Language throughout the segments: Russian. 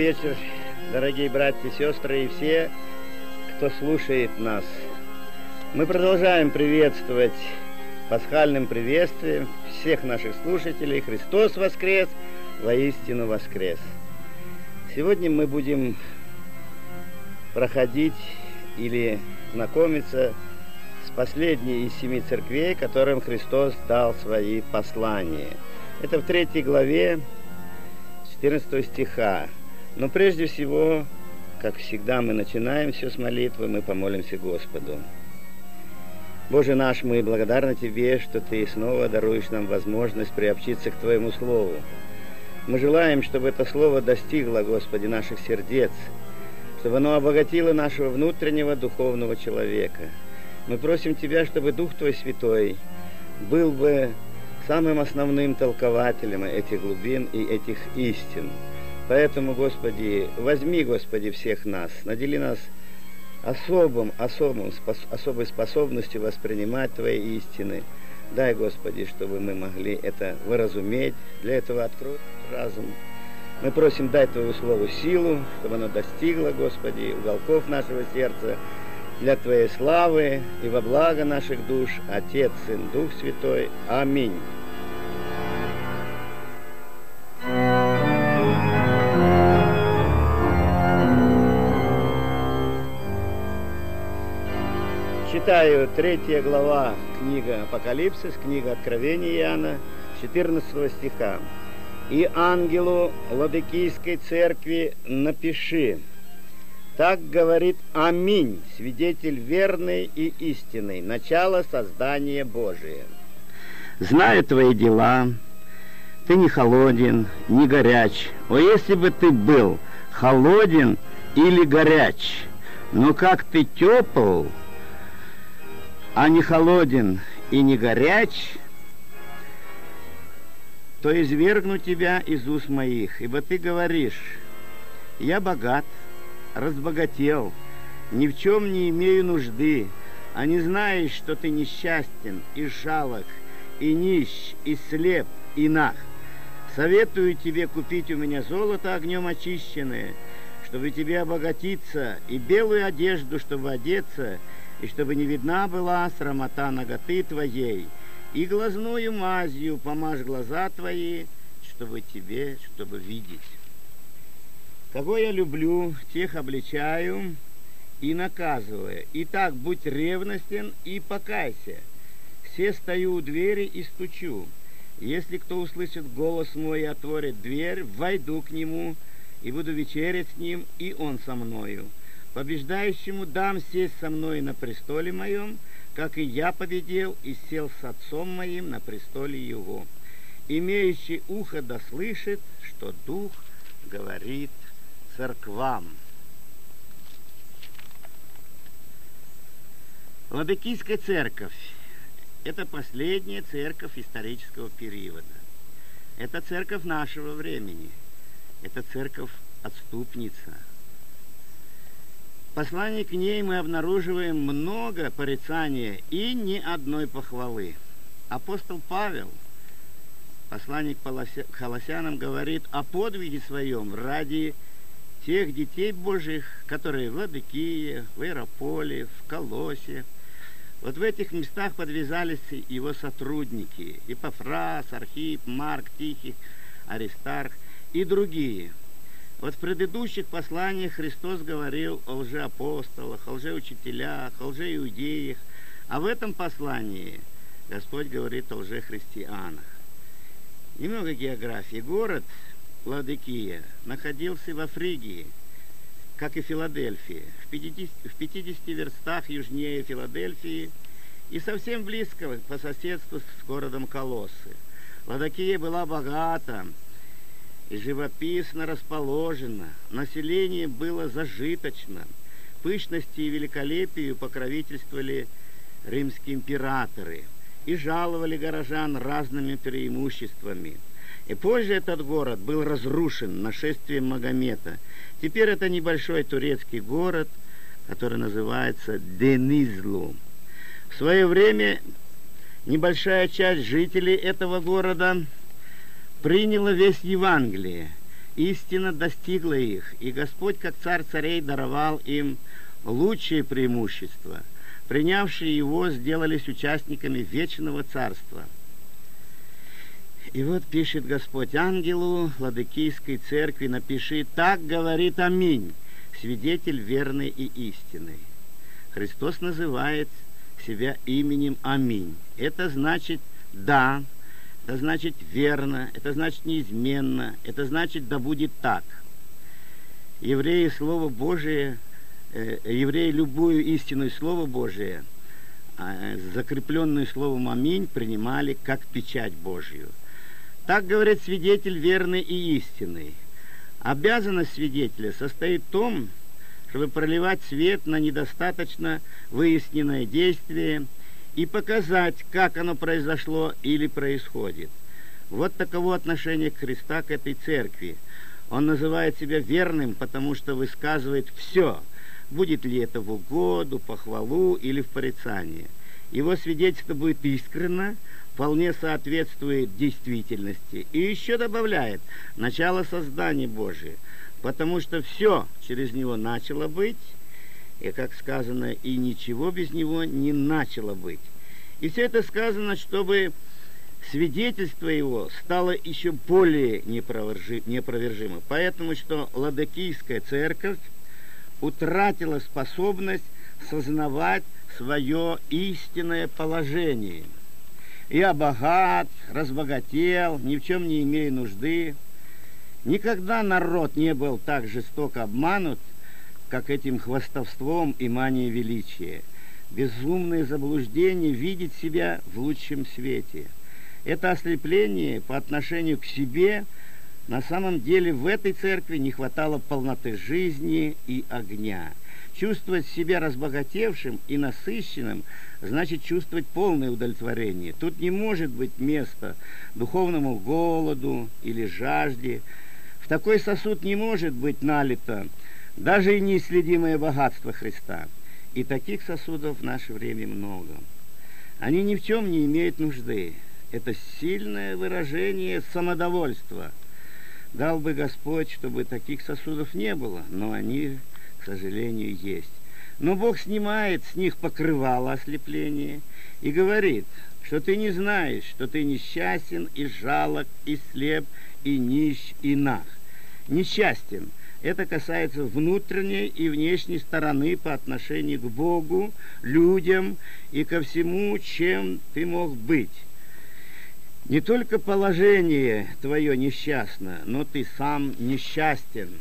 вечер, дорогие братья и сестры, и все, кто слушает нас. Мы продолжаем приветствовать пасхальным приветствием всех наших слушателей. Христос воскрес, воистину воскрес. Сегодня мы будем проходить или знакомиться с последней из 7 церквей, которым Христос дал свои послания. Это в 3 главе 14 стиха. Но прежде всего, как всегда, мы начинаем все с молитвы, мы помолимся Господу. Боже наш, мы благодарны Тебе, что Ты снова даруешь нам возможность приобщиться к Твоему Слову. Мы желаем, чтобы это Слово достигло, Господи, наших сердец, чтобы оно обогатило нашего внутреннего духовного человека. Мы просим Тебя, чтобы Дух Твой Святой был бы самым основным толкователем этих глубин и этих истин. Поэтому, Господи, возьми, Господи, всех нас, надели нас особой способностью воспринимать Твои истины. Дай, Господи, чтобы мы могли это выразуметь. Для этого открой разум. Мы просим, дай Твоему Слову силу, чтобы оно достигло, Господи, уголков нашего сердца, для Твоей славы и во благо наших душ, Отец, Сын, Дух Святой. Аминь. Читаю 3 глава книга Апокалипсис, книга Откровения Иоанна, 14 стиха. «И ангелу Ладикийской церкви напиши: так говорит Аминь, свидетель верный и истинный, начало создания Божия. Знаю твои дела, ты не холоден, не горяч. О, если бы ты был холоден или горяч, но как ты тепл, а не холоден и не горяч, то извергну тебя из уст моих, ибо ты говоришь: я богат, разбогател, ни в чем не имею нужды, а не знаешь, что ты несчастен, и жалок, и нищ, и слеп, и наг. Советую тебе купить у меня золото огнем очищенное, чтобы тебе обогатиться, и белую одежду, чтобы одеться, и чтобы не видна была срамота наготы твоей, и глазную мазью помажь глаза твои, чтобы видеть. Кого я люблю, тех обличаю и наказываю. Итак, будь ревностен и покайся. Все стою у двери и стучу. Если кто услышит голос мой и отворит дверь, войду к нему и буду вечерять с ним, и он со мною. Побеждающему дам сесть со мной на престоле моем, как и я победил и сел с отцом моим на престоле его. Имеющий ухо да слышит, что Дух говорит церквам». Ладикийская церковь – это последняя церковь исторического периода. Это церковь нашего времени. Это церковь-отступница. В послании к ней мы обнаруживаем много порицания и ни одной похвалы. Апостол Павел, посланник к Колоссянам, говорит о подвиге своем ради тех детей Божьих, которые в Ладикии, в Иераполе, в Колосе. Вот в этих местах подвязались его сотрудники: Епафрас, Архип, Марк, Тихий, Аристарх и другие. Вот в предыдущих посланиях Христос говорил о лжеапостолах, о лжеучителях, о лжеиудеях, а в этом послании Господь говорит о лжехристианах. Немного географии. Город Ладикия находился во Фригии, как и Филадельфия, в 50 верстах южнее Филадельфии и совсем близко по соседству с городом Колоссы. Ладикия была богата и живописно расположена, население было зажиточно, пышности и великолепию покровительствовали римские императоры и жаловали горожан разными преимуществами. И позже этот город был разрушен нашествием Магомета. Теперь это небольшой турецкий город, который называется Денизлу. В свое время небольшая часть жителей этого города приняла весть Евангелия истина достигла их, и Господь, как царь царей, даровал им лучшие преимущества. Принявшие его сделались участниками вечного царства. И вот пишет Господь ангелу Ладыкийской церкви: напиши: так говорит Аминь, свидетель верный и истинный. Христос называет себя именем Аминь. Это значит «да», это значит «верно», это значит «неизменно», это значит «да будет так». Евреи Слово Божие, евреи любую истинную Слово Божие, закрепленную словом «Аминь», принимали как печать Божью. Так говорит свидетель верный и истинный. Обязанность свидетеля состоит в том, чтобы проливать свет на недостаточно выясненное действие и показать, как оно произошло или происходит. Вот таково отношение Христа к этой церкви. Он называет себя верным, потому что высказывает все, будет ли это в угоду, похвалу или в порицание. Его свидетельство будет искренно, вполне соответствует действительности. И еще добавляет: начало создания Божия, потому что все через него начало быть, и, как сказано, и ничего без него не начало быть. И все это сказано, чтобы свидетельство его стало еще более непровержимо. Поэтому, что Ладыкийская церковь утратила способность сознавать свое истинное положение. Я богат, разбогател, ни в чем не имею нужды. Никогда народ не был так жестоко обманут, как этим хвастовством и манией величия. Безумное заблуждение видеть себя в лучшем свете. Это ослепление по отношению к себе. На самом деле в этой церкви не хватало полноты жизни и огня. Чувствовать себя разбогатевшим и насыщенным значит чувствовать полное удовлетворение. Тут не может быть места духовному голоду или жажде. В такой сосуд не может быть налито даже и неисследимое богатство Христа. И таких сосудов в наше время много. Они ни в чем не имеют нужды. Это сильное выражение самодовольства. Дал бы Господь, чтобы таких сосудов не было, но они, к сожалению, есть. Но Бог снимает с них покрывало ослепления и говорит, что ты не знаешь, что ты несчастен и жалок, и слеп, и нищ, и наг. Несчастен. Это касается внутренней и внешней стороны по отношению к Богу, людям и ко всему, чем ты мог быть. Не только положение твое несчастно, но ты сам несчастен.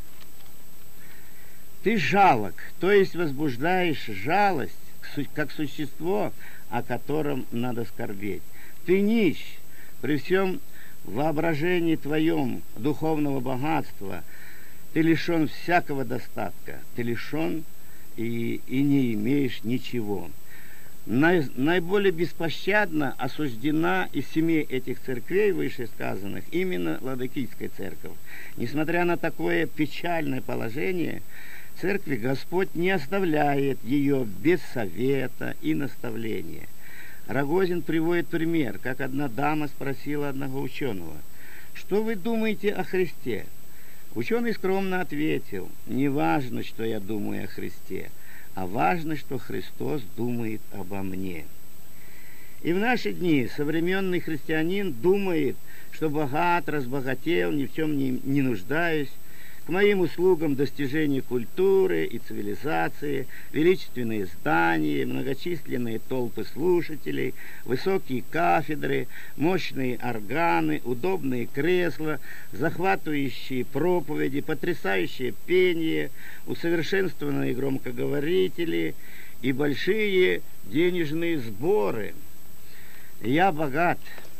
Ты жалок, то есть возбуждаешь жалость как существо, о котором надо скорбеть. Ты нищ, при всем воображении твоем духовного богатства, ты лишен всякого достатка, ты лишен и не имеешь ничего. Наиболее беспощадно осуждена из 7 этих церквей вышесказанных именно Ладыкийская церковь. Несмотря на такое печальное положение церкви, Господь не оставляет ее без совета и наставления. Рогозин приводит пример, как одна дама спросила одного ученого: «Что вы думаете о Христе?» Ученый скромно ответил: «Не важно, что я думаю о Христе, а важно, что Христос думает обо мне». И в наши дни современный христианин думает, что богат, разбогател, ни в чем не нуждаюсь, к моим услугам достижение культуры и цивилизации, величественные здания, многочисленные толпы слушателей, высокие кафедры, мощные органы, удобные кресла, захватывающие проповеди, потрясающее пение, усовершенствованные громкоговорители и большие денежные сборы. Я богат,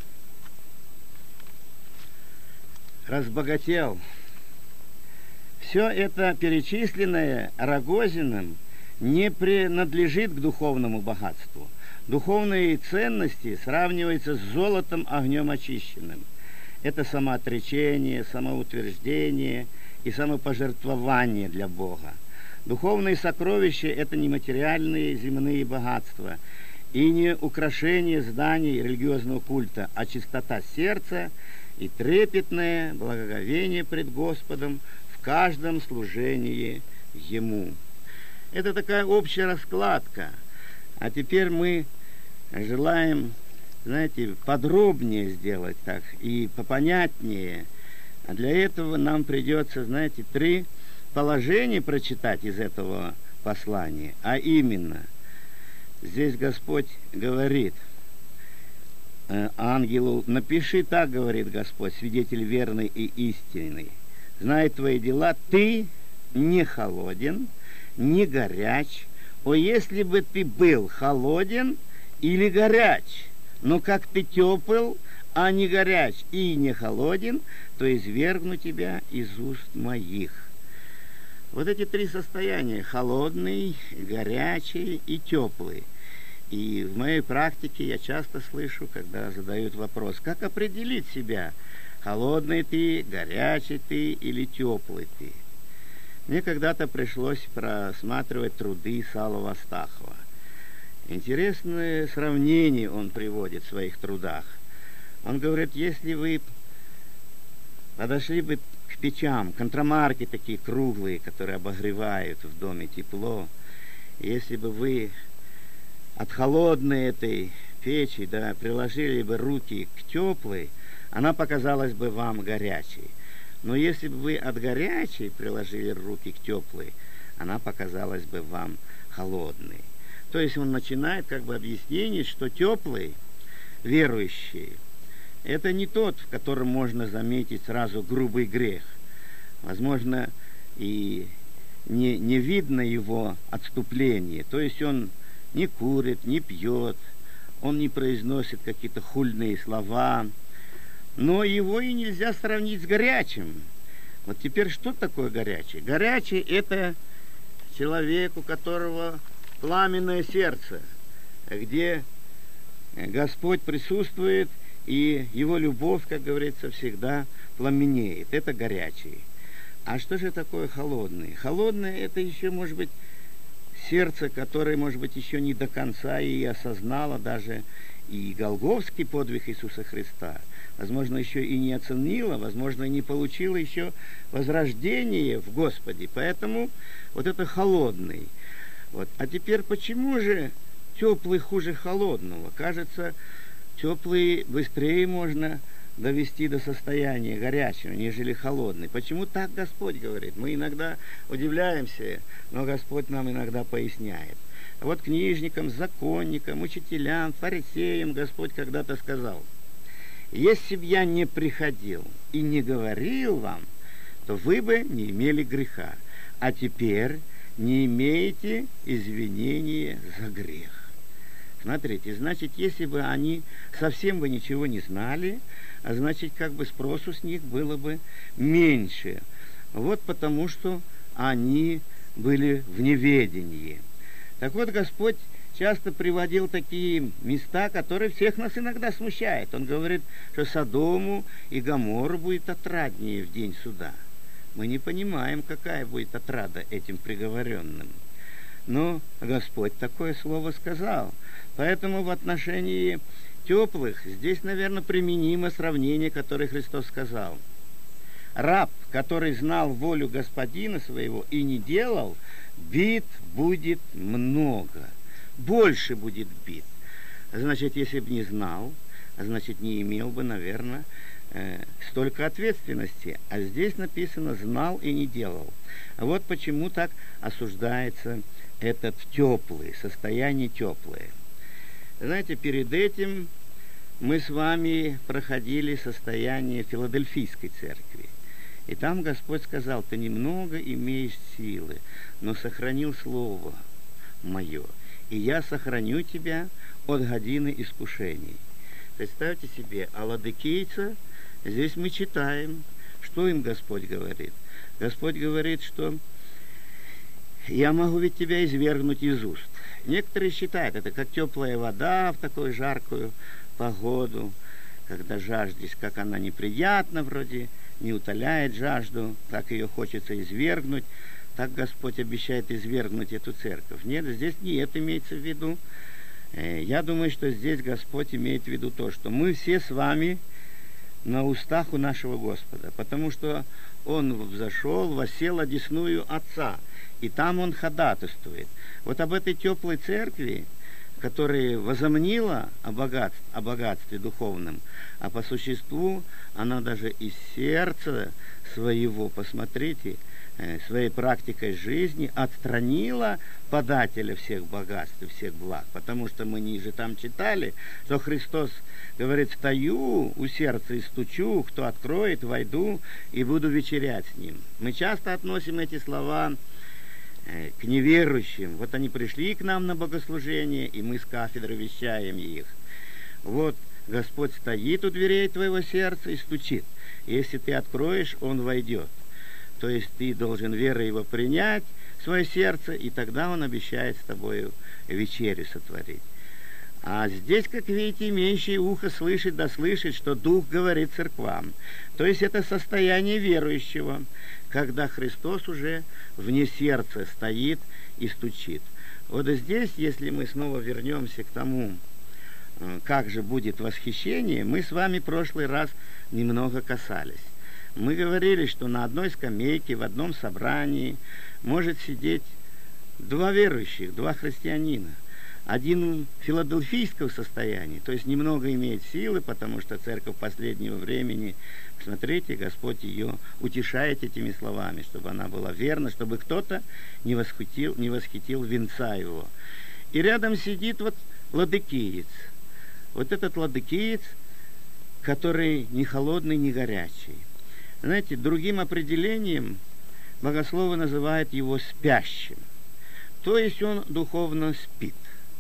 разбогател. Все это перечисленное Рогозиным не принадлежит к духовному богатству. Духовные ценности сравниваются с золотом огнем очищенным. Это самоотречение, самоутверждение и самопожертвование для Бога. Духовные сокровища – это не материальные земные богатства и не украшение зданий религиозного культа, а чистота сердца и трепетное благоговение пред Господом в каждом служении Ему. Это такая общая раскладка. А теперь мы желаем, знаете, подробнее сделать так и попонятнее. А для этого нам придется, знаете, 3 положения прочитать из этого послания. А именно, здесь Господь говорит ангелу: напиши так, говорит Господь, свидетель верный и истинный, знает твои дела, ты не холоден, не горяч. О, если бы ты был холоден или горяч, но как ты тепл, а не горяч и не холоден, то извергну тебя из уст моих. Вот эти 3 состояния: холодный, горячий и теплый. И в моей практике я часто слышу, когда задают вопрос: как определить себя, холодный ты, горячий ты или теплый ты? Мне когда-то пришлось просматривать труды Савла Астахова. Интересное сравнение он приводит в своих трудах. Он говорит, если вы подошли бы к печам, контрамарки такие круглые, которые обогревают в доме тепло, если бы вы от холодной этой печи, да, приложили бы руки к теплой, она показалась бы вам горячей. Но если бы вы от горячей приложили руки к теплой, она показалась бы вам холодной. То есть он начинает как бы объяснение, что теплый, верующий, это не тот, в котором можно заметить сразу грубый грех. Возможно, и не видно его отступление. То есть он не курит, не пьет, он не произносит какие-то хульные слова, но его и нельзя сравнить с горячим. Вот теперь что такое горячий? Горячий – это человек, у которого пламенное сердце, где Господь присутствует, и его любовь, как говорится, всегда пламенеет. Это горячий. А что же такое холодный? Холодный – это еще, может быть, сердце, которое, может быть, еще не до конца и осознало даже и голгофский подвиг Иисуса Христа. Возможно, еще и не оценило, возможно, и не получило еще возрождение в Господе. Поэтому вот это холодный. Вот. А теперь почему же теплый хуже холодного? Кажется, теплый быстрее можно довести до состояния горячего, нежели холодный. Почему так Господь говорит? Мы иногда удивляемся, но Господь нам иногда поясняет. А вот книжникам, законникам, учителям, фарисеям Господь когда-то сказал: если б я не приходил и не говорил вам, то вы бы не имели греха, а теперь не имеете извинения за грех. Смотрите, значит, если бы они совсем бы ничего не знали, значит, как бы спросу с них было бы меньше. Вот потому, что они были в неведении. Так вот, Господь часто приводил такие места, которые всех нас иногда смущают. Он говорит, что Содому и Гоморру будет отраднее в день суда. Мы не понимаем, какая будет отрада этим приговоренным. Но Господь такое слово сказал. Поэтому в отношении теплых здесь, наверное, применимо сравнение, которое Христос сказал. Раб, который знал волю господина своего и не делал, бит будет много. Больше будет бит. Значит, если бы не знал, значит, не имел бы, наверное, столько ответственности. А здесь написано «знал и не делал». Вот почему так осуждается этот теплый, состояние теплое. Знаете, перед этим мы с вами проходили состояние Филадельфийской церкви. И там Господь сказал: ты немного имеешь силы, но сохранил слово мое, и я сохраню тебя от годины искушений. Представьте себе, а ладыкийца, здесь мы читаем, что им Господь говорит. Господь говорит, что я могу ведь тебя извергнуть из уст. Некоторые считают это как теплая вода в такую жаркую погоду, когда жаждешь, как она неприятна вроде, не утоляет жажду, так ее хочется извергнуть, так Господь обещает извергнуть эту церковь. Нет, здесь не это имеется в виду. Я думаю, что здесь Господь имеет в виду то, что мы все с вами на устах у нашего Господа, потому что Он взошел, воссел одесную Отца, и там Он ходатайствует. Вот об этой теплой церкви, которая возомнила о богатстве духовном, а по существу она даже из сердца своего, посмотрите, своей практикой жизни отстранила подателя всех богатств и всех благ. Потому что мы ниже там читали, что Христос говорит: «Стою у сердца и стучу, кто откроет, войду и буду вечерять с ним». Мы часто относим эти слова к неверующим. Вот они пришли к нам на богослужение, и мы с кафедры вещаем их. Вот Господь стоит у дверей твоего сердца и стучит. Если ты откроешь, Он войдет. То есть ты должен верой Его принять в свое сердце, и тогда Он обещает с тобою вечерю сотворить. А здесь, как видите, имеющий ухо слышит да слышит, что Дух говорит церквам. То есть это состояние верующего, когда Христос уже вне сердца стоит и стучит. Вот здесь, если мы снова вернемся к тому, как же будет восхищение, мы с вами в прошлый раз немного касались. Мы говорили, что на одной скамейке в одном собрании может сидеть два верующих, два христианина. Один филадельфийского состояния, то есть немного имеет силы, потому что церковь последнего времени, смотрите, Господь ее утешает этими словами, чтобы она была верна, чтобы кто-то не восхитил венца его. И рядом сидит вот ладыкиец. Вот этот ладыкиец, который не холодный, не горячий. Знаете, другим определением богословы называют его спящим. То есть он духовно спит.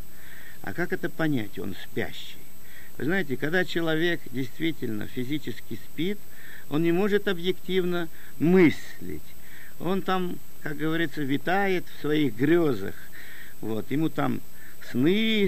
А как это понять, он спящий? Вы знаете, когда человек действительно физически спит, он не может объективно мыслить. Он там, как говорится, витает в своих грезах. Вот, ему там сны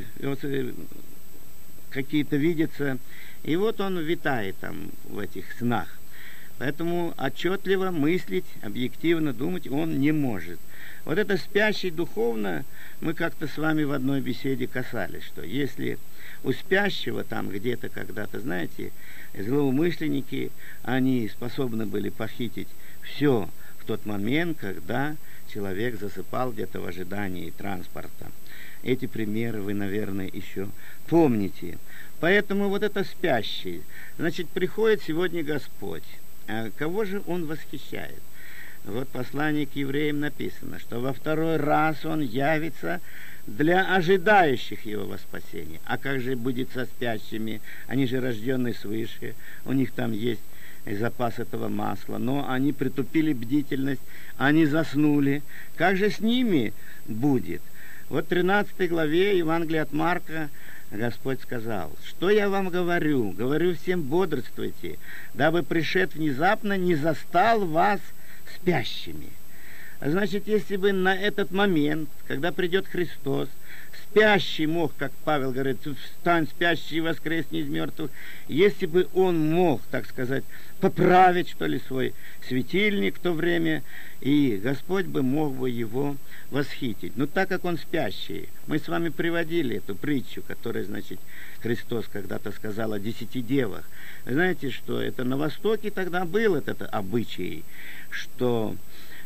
какие-то видятся, и вот он витает там в этих снах. Поэтому отчетливо мыслить, объективно думать он не может. Вот это спящий духовно, мы как-то с вами в одной беседе касались, что если у спящего там где-то когда-то, знаете, злоумышленники, они способны были похитить все в тот момент, когда человек засыпал где-то в ожидании транспорта. Эти примеры вы, наверное, еще помните. Поэтому вот это спящий, значит, приходит сегодня Господь. А кого же Он восхищает? Вот в послании к евреям написано, что во второй раз Он явится для ожидающих Его во спасение. А как же будет со спящими? Они же рожденные свыше, у них там есть запас этого масла, но они притупили бдительность, они заснули. Как же с ними будет? Вот в 13 главе Евангелия от Марка Господь сказал: «Что я вам говорю? Говорю всем: бодрствуйте, дабы пришед внезапно не застал вас спящими». Значит, если бы на этот момент, когда придет Христос, спящий мог, как Павел говорит, встань, спящий, воскресни из мертвых, если бы он мог, так сказать, поправить, что ли, свой светильник в то время, и Господь бы мог бы его восхитить. Но так как он спящий, мы с вами приводили эту притчу, которую, значит, Христос когда-то сказал о 10 девах. Знаете, что это на Востоке тогда был этот обычай, что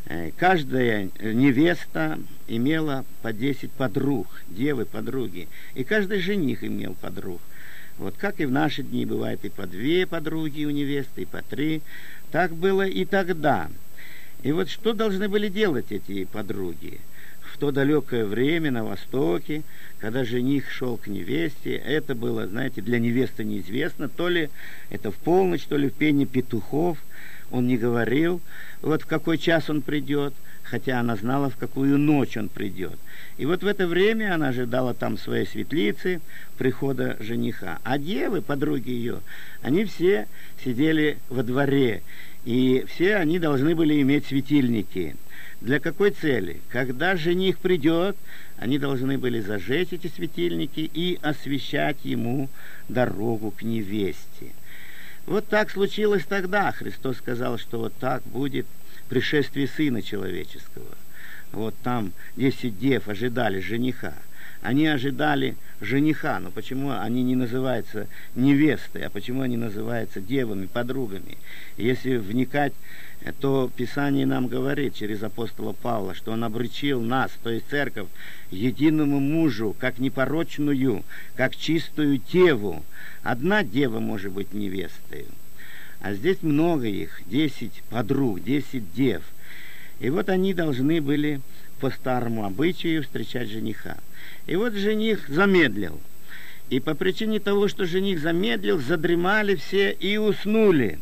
каждая невеста имела по 10 подруг, девы, подруги, и каждый жених имел подруг. Вот как и в наши дни бывает и по 2 подруги у невесты, и по 3, так было и тогда. И вот что должны были делать эти подруги? В то далекое время на Востоке, когда жених шел к невесте, это было, знаете, для невесты неизвестно, то ли это в полночь, то ли в пении петухов. Он не говорил, вот в какой час он придет, хотя она знала, в какую ночь он придет. И вот в это время она ожидала там своей светлицы прихода жениха. А девы, подруги ее, они все сидели во дворе, и все они должны были иметь светильники. Для какой цели? Когда жених придет, они должны были зажечь эти светильники и освещать ему дорогу к невесте. Вот так случилось тогда. Христос сказал, что вот так будет пришествие Сына Человеческого. вот там 10 дев ожидали жениха. Они ожидали жениха, но почему они не называются невестой, а почему они называются девами, подругами? Если вникать, то Писание нам говорит через апостола Павла, что он обручил нас, то есть церковь, единому мужу, как непорочную, как чистую деву. Одна дева может быть невестой, а здесь много их, 10 подруг, 10 дев. И вот они должны были по старому обычаю встречать жениха. И вот жених замедлил. И по причине того, что жених замедлил, задремали все и уснули.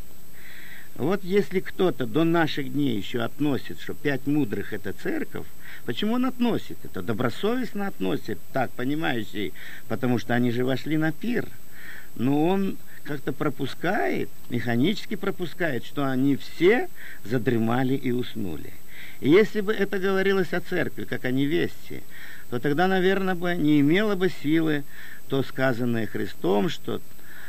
Вот если кто-то до наших дней еще относит, что 5 мудрых – это церковь, почему он относит? Это добросовестно относит, так, понимающий, потому что они же вошли на пир. Но он как-то пропускает, механически пропускает, что они все задремали и уснули. И если бы это говорилось о церкви, как о невесте, то тогда, наверное, бы не имело бы силы то сказанное Христом, что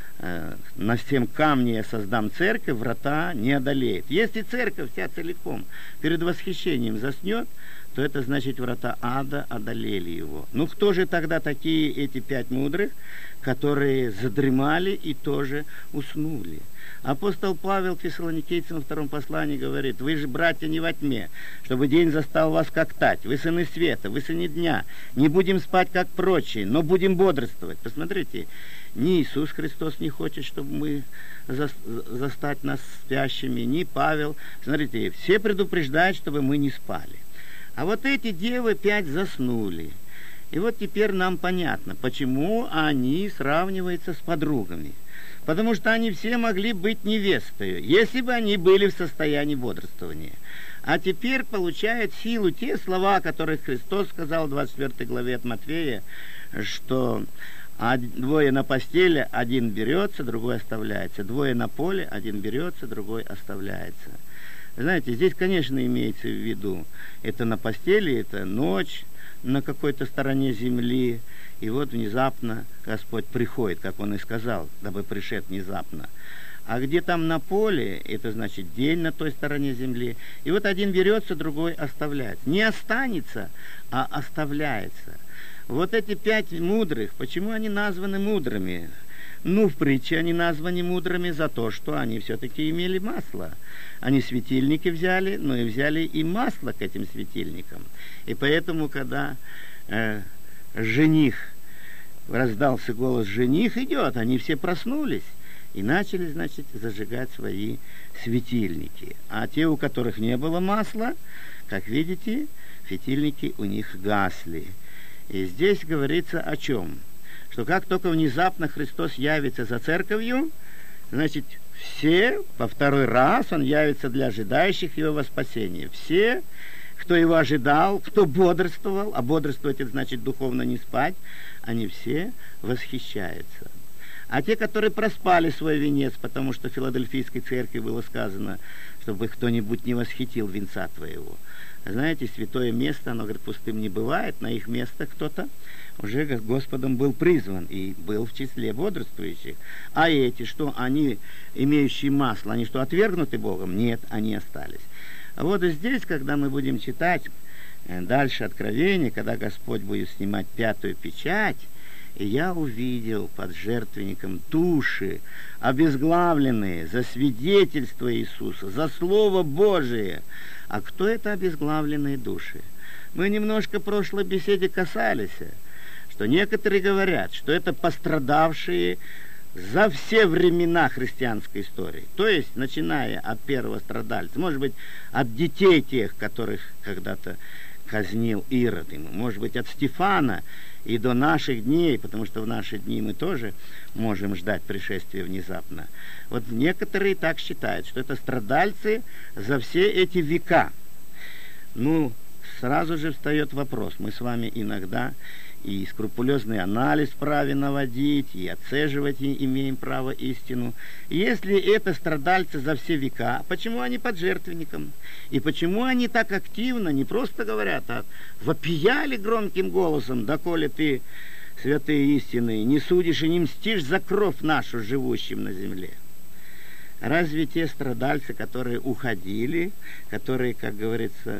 на всем камне я создам церковь, врата не одолеет. Если церковь вся целиком перед восхищением заснет, то это значит, врата ада одолели его. Ну, кто же тогда такие эти 5 мудрых, которые задремали и тоже уснули? Апостол Павел к Фессалоникийцам во 2 послании говорит: вы же, братья, не во тьме, чтобы день застал вас как тать. Вы сыны света, вы сыны дня. Не будем спать, как прочие, но будем бодрствовать. Посмотрите, ни Иисус Христос не хочет, чтобы мы застать нас спящими, ни Павел. Смотрите, все предупреждают, чтобы мы не спали. А вот эти девы 5 заснули. И вот теперь нам понятно, почему они сравниваются с подругами. Потому что они все могли быть невестой, если бы они были в состоянии бодрствования. А теперь получают силу те слова, которые Христос сказал в 24 главе от Матфея, что 2 на постели, 1 берется, другой оставляется. 2 на поле, 1 берется, другой оставляется. Знаете, здесь, конечно, имеется в виду, это на постели, это ночь на какой-то стороне земли, и вот внезапно Господь приходит, как Он и сказал, дабы пришед внезапно. А где там на поле, это значит день на той стороне земли, и вот 1 берется, другой оставляется. Не останется, а оставляется. Вот эти 5 мудрых, почему они названы мудрыми? Ну, в притче они названы мудрыми за то, что они все-таки имели масло. Они светильники взяли, но и взяли и масло к этим светильникам. И поэтому, когда жених, раздался голос «жених идет», они все проснулись и начали, значит, зажигать свои светильники. А те, у которых не было масла, как видите, светильники у них гасли. И здесь говорится о чем? Что как только внезапно Христос явится за церковью, значит, все, по 2 раз Он явится для ожидающих Его во спасение. Все, кто Его ожидал, кто бодрствовал, а бодрствовать это значит духовно не спать, они все восхищаются. А те, которые проспали свой венец, потому что в Филадельфийской церкви было сказано, чтобы кто-нибудь не восхитил венца твоего. Знаете, святое место, оно, говорит, пустым не бывает, на их место кто-то уже Господом был призван и был в числе бодрствующих. А эти, что они, имеющие масло, они что, отвергнуты Богом? Нет, они остались. А вот и здесь, когда мы будем читать дальше Откровение, когда Господь будет снимать 5-ю печать, и я увидел под жертвенником души, обезглавленные за свидетельство Иисуса, за Слово Божие. А кто это обезглавленные души? Мы немножко в прошлой беседе касались, что некоторые говорят, что это пострадавшие за все времена христианской истории. То есть, начиная от первого страдальца, может быть, от детей тех, которых когда-то казнил Ирод, может быть, от Стефана и до наших дней, потому что в наши дни мы тоже можем ждать пришествия внезапно. Вот некоторые так считают, что это страдальцы за все эти века. Ну, сразу же встает вопрос. Мы с вами иногда и скрупулезный анализ вправе наводить, и отцеживать имеем право истину. И если это страдальцы за все века, почему они под жертвенником? И почему они так активно, не просто говорят, а вопияли громким голосом: «Доколе ты, святые истины, не судишь и не мстишь за кровь нашу, живущим на земле». Разве те страдальцы, которые уходили, которые, как говорится,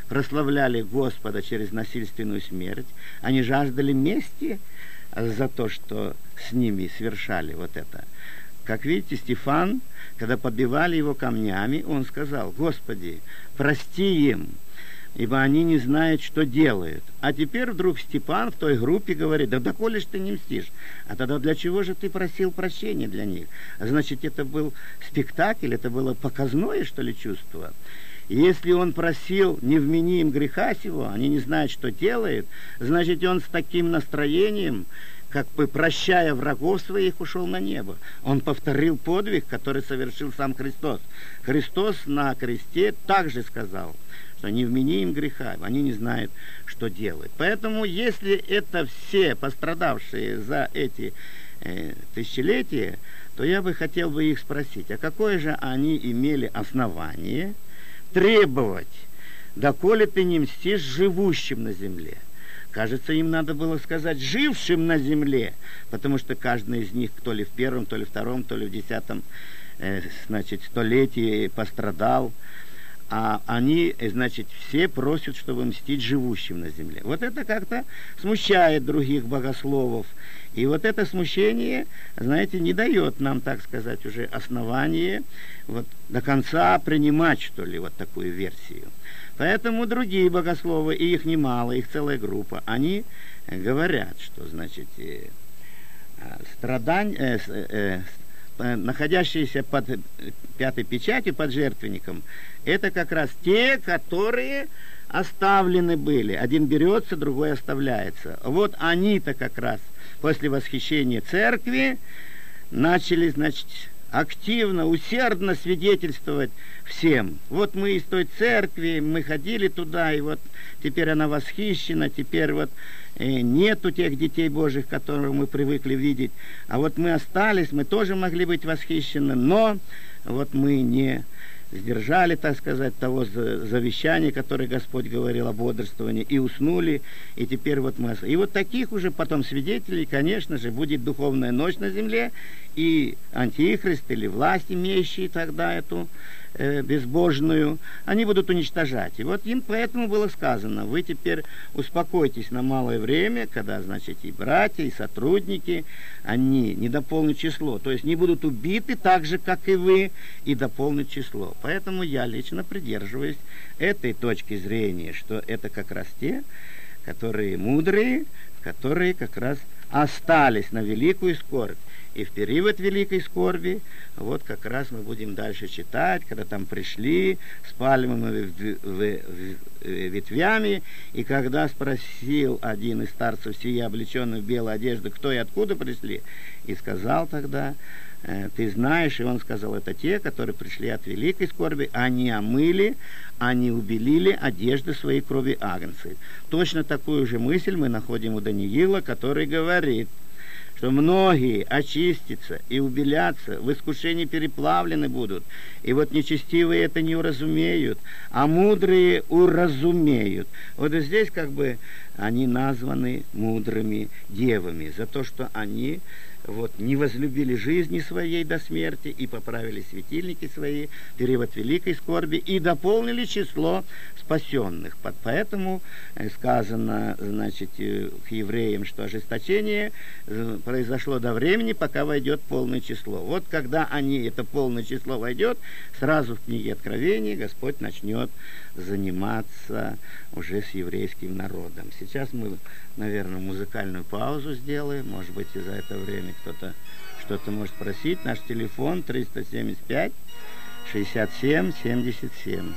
прославляли Господа через насильственную смерть, они жаждали мести за то, что с ними совершали вот это. Как видите, Стефан, когда побивали его камнями, он сказал: «Господи, прости им, ибо они не знают, что делают». А теперь вдруг Степан в той группе говорит: «Да доколе ж ты не мстишь? А тогда для чего же ты просил прощения для них?» Значит, это был спектакль, это было показное, что ли, чувство. И если он просил: «Не вмени им греха сего, они не знают, что делают», значит, он с таким настроением, как бы прощая врагов своих, ушел на небо. Он повторил подвиг, который совершил сам Христос. Христос на кресте также сказал, что не вмени им греха, они не знают, что делать. Поэтому, если это все пострадавшие за эти тысячелетия, то я бы хотел бы их спросить, а какое же они имели основание требовать: «Доколе ты не мстишь живущим на земле». Кажется, им надо было сказать «жившим на земле», потому что каждый из них то ли в первом, то ли втором, то ли в 10-м, столетии пострадал. А они, значит, все просят, чтобы мстить живущим на земле. Вот это как-то смущает других богословов. И вот это смущение, знаете, не дает нам, так сказать, уже основания вот до конца принимать, что ли, вот такую версию. Поэтому другие богословы, и их немало, их целая группа, они говорят, что, значит, находящиеся под пятой печатью, под жертвенником, это как раз те, которые оставлены были. Один берется, другой оставляется. Вот они-то как раз после восхищения церкви начали, значит, активно, усердно свидетельствовать всем. Вот мы из той церкви, мы ходили туда, и вот теперь она восхищена, теперь вот нету тех детей Божьих, которых мы привыкли видеть. А вот мы остались, мы тоже могли быть восхищены, но вот мы не сдержали, так сказать, того завещания, которое Господь говорил о бодрствовании, и уснули, и теперь вот мы... И вот таких уже потом свидетелей, конечно же, будет духовная ночь на земле, и антихрист или власть, имеющие тогда эту безбожную, они будут уничтожать. И вот им поэтому было сказано: вы теперь успокойтесь на малое время, когда, значит, и братья, и сотрудники, они не дополнят число, то есть не будут убиты так же, как и вы, и дополнят число. Поэтому я лично придерживаюсь этой точки зрения, что это как раз те, которые мудрые, которые как раз остались на великую скорбь. И в период великой скорби, вот как раз мы будем дальше читать, когда там пришли с пальмовыми ветвями, и когда спросил один из старцев, сия облеченный в белую одежду, кто и откуда пришли, и сказал тогда: ты знаешь, и он сказал: это те, которые пришли от великой скорби, они омыли, они убелили одежды своей крови агнцы. Точно такую же мысль мы находим у Даниила, который говорит, что многие очистятся и убелятся, в искушении переплавлены будут. И вот нечестивые это не уразумеют, а мудрые уразумеют. Вот здесь как бы они названы мудрыми девами за то, что они вот не возлюбили жизни своей до смерти и поправили светильники свои в период великой скорби и дополнили число спасенных. Поэтому сказано, значит, к евреям, что ожесточение произошло до времени, пока войдет полное число. Вот когда это полное число войдет, сразу в книге Откровения Господь начнет заниматься уже с еврейским народом. Сейчас мы, наверное, музыкальную паузу сделаем. Может быть, и за это время кто-то что-то может спросить. Наш телефон 375 67 77.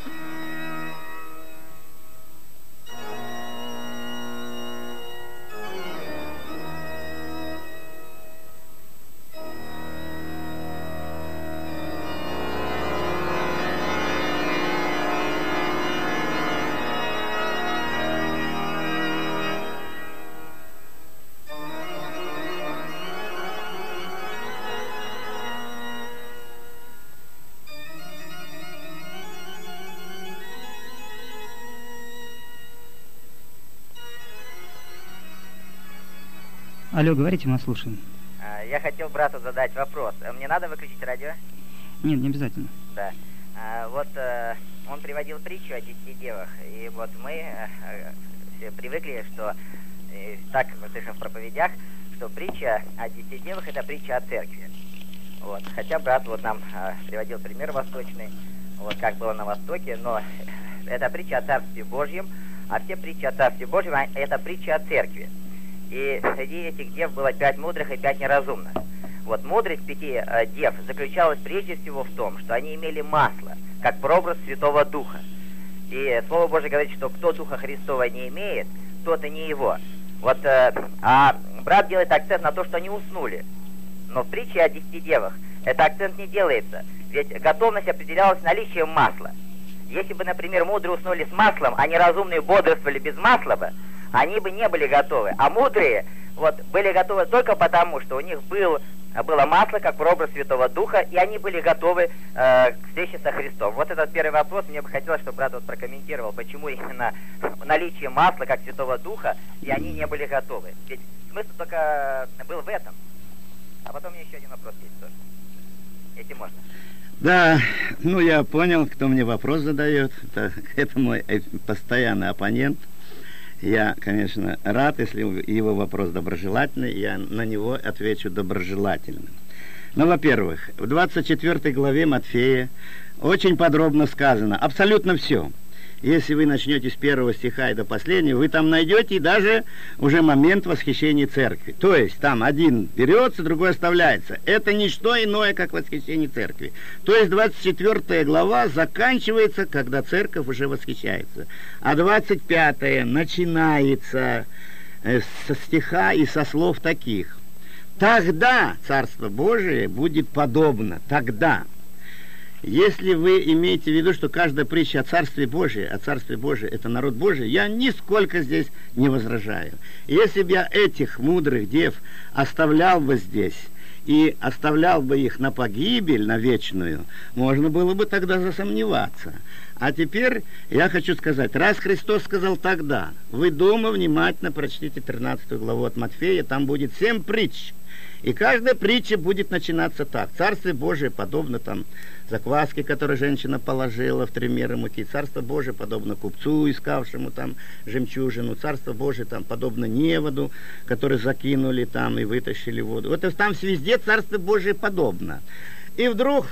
Алло, говорите, мы слушаем. Я хотел брату задать вопрос. Мне надо выключить радио? Нет, не обязательно. Да. Вот он приводил притчу о 10 девах. И вот мы все привыкли, что так мы слышим в проповедях, что притча о 10 девах — это притча о церкви. Вот. Хотя брат вот нам приводил пример восточный, вот как было на Востоке, но это притча о Царстве Божьем, а все притчи о Царстве Божьем — это притча о церкви. И среди этих дев было 5 мудрых и 5 неразумных. Вот мудрость 5 дев заключалась прежде всего в том, что они имели масло, как прообраз Святого Духа. И Слово Божие говорит, что кто Духа Христова не имеет, тот и не его. Вот, а брат делает акцент на то, что они уснули. Но в притче о 10 девах этот акцент не делается, ведь готовность определялась наличием масла. Если бы, например, мудрые уснули с маслом, а неразумные бодрствовали без масла бы, они бы не были готовы. А мудрые вот были готовы только потому, что у них было масло, как прообраз Святого Духа, и они были готовы к встрече со Христом. Вот этот первый вопрос, мне бы хотелось, чтобы брат вот прокомментировал, почему именно наличие масла, как Святого Духа, и они не были готовы. Ведь смысл только был в этом. А потом у меня еще один вопрос есть тоже, если можно. Да, ну я понял, кто мне вопрос задает. Это мой постоянный оппонент. Я, конечно, рад, если его вопрос доброжелательный, я на него отвечу доброжелательно. Ну, во-первых, в 24 главе Матфея очень подробно сказано абсолютно все. Если вы начнете с 1 стиха и до последнего, вы там найдете даже уже момент восхищения церкви. То есть там один берется, другой оставляется. Это не что иное, как восхищение церкви. То есть 24 глава заканчивается, когда церковь уже восхищается. А 25 начинается со стиха и со слов таких. Тогда Царство Божие будет подобно. Тогда. Если вы имеете в виду, что каждая притча о Царстве Божие, это народ Божий, я нисколько здесь не возражаю. Если бы я этих мудрых дев оставлял бы здесь, и оставлял бы их на погибель, на вечную, можно было бы тогда засомневаться. А теперь я хочу сказать, раз Христос сказал тогда, вы дома внимательно прочтите 13 главу от Матфея, там будет 7 притч. И каждая притча будет начинаться так. Царствие Божие подобно там закваске, которую женщина положила в 3 меры муки. Царство Божие подобно купцу, искавшему там жемчужину. Царство Божие там подобно неводу, который закинули там и вытащили воду. Вот там везде Царство Божие подобно. И вдруг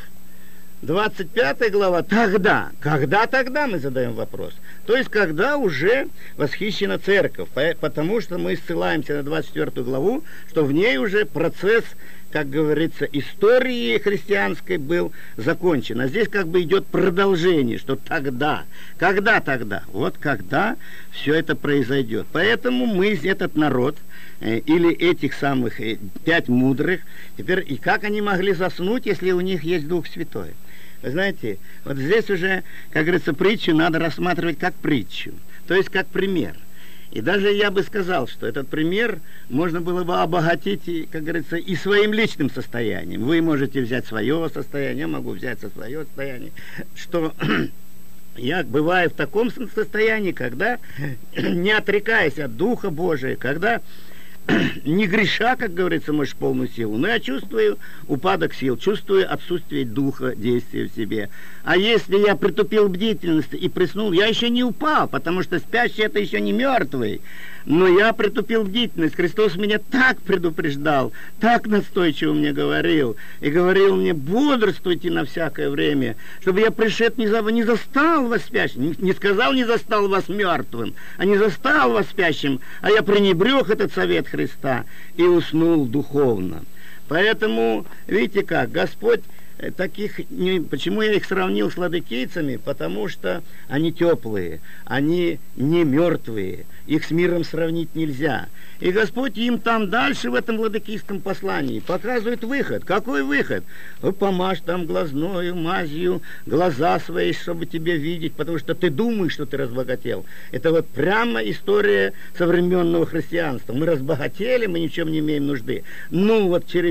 25 глава, тогда, когда тогда, мы задаем вопрос. То есть, когда уже восхищена церковь, потому что мы ссылаемся на 24 главу, что в ней уже процесс, как говорится, истории христианской был закончен. А здесь как бы идет продолжение, что тогда, когда тогда, вот когда все это произойдет. Поэтому мы, этот народ, или этих самых 5 мудрых, теперь, и как они могли заснуть, если у них есть Дух Святой? Вы знаете, вот здесь уже, как говорится, притчу надо рассматривать как притчу, то есть как пример. И даже я бы сказал, что этот пример можно было бы обогатить, как говорится, и своим личным состоянием. Вы можете взять свое состояние, я могу взять свое состояние, что я бываю в таком состоянии, когда, не отрекаясь от Духа Божия, когда не греша, как говорится, можешь полную силу, но я чувствую упадок сил, чувствую отсутствие духа, действия в себе. А если я притупил бдительность и приснул, я еще не упал, потому что спящий это еще не мертвый. Но я притупил бдительность. Христос меня так предупреждал, так настойчиво мне говорил. И говорил мне, бодрствуйте на всякое время, чтобы я пришед не застал вас спящим. Не сказал, не застал вас мертвым, а не застал вас спящим. А я пренебрег этот совет Христа и уснул духовно. Поэтому, видите как, Господь таких, почему я их сравнил с ладыкийцами? Потому что они теплые, они не мертвые, их с миром сравнить нельзя. И Господь им там дальше в этом ладыкийском послании показывает выход. Какой выход? Помажь там глазною мазью глаза свои, чтобы тебя видеть, потому что ты думаешь, что ты разбогател. Это вот прямо история современного христианства. Мы разбогатели, мы ни в чем не имеем нужды. Ну вот через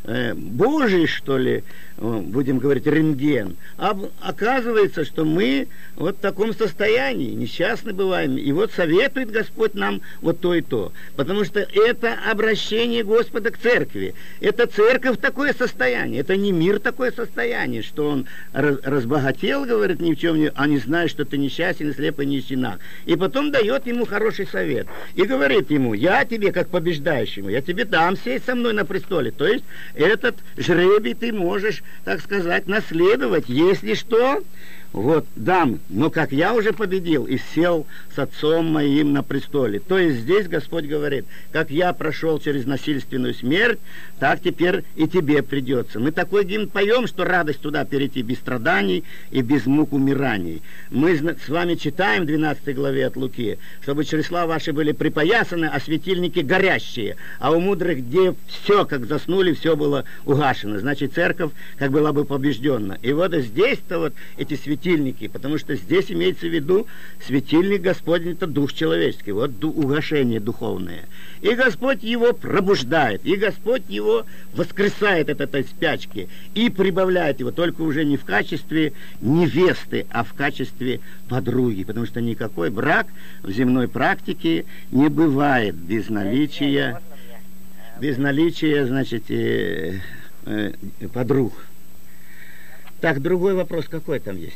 Божий, что ли, будем говорить, рентген. А оказывается, что мы вот в таком состоянии, несчастны бываем. И вот советует Господь нам вот то и то. Потому что это обращение Господа к церкви. Это церковь такое состояние. Это не мир такое состояние, что он разбогател, говорит, ни в чем не, а не знает, что ты несчастен, слепый, нищенак. И потом дает ему хороший совет. И говорит ему: я тебе, как побеждающему, я тебе дам сесть со мной на престоле. То есть этот жребий ты можешь, так сказать, наследовать, если что. Вот, дам, но как я уже победил и сел с отцом моим на престоле. То есть здесь Господь говорит: как я прошел через насильственную смерть, так теперь и тебе придется. Мы такой гимн поем, что радость туда перейти без страданий и без мук умираний. Мы с вами читаем в 12 главе от Луки, чтобы чресла ваши были припоясаны, а светильники горящие, а у мудрых, где все, как заснули, все было угашено. Значит, церковь как была бы побежденна. И вот здесь-то вот эти светильники, потому что здесь имеется в виду светильник Господень, это дух человеческий, вот угошение духовное. И Господь его пробуждает, и Господь его воскресает от этой спячки и прибавляет его, только уже не в качестве невесты, а в качестве подруги, потому что никакой брак в земной практике не бывает без наличия, значит, подруг. Так, другой вопрос какой там есть?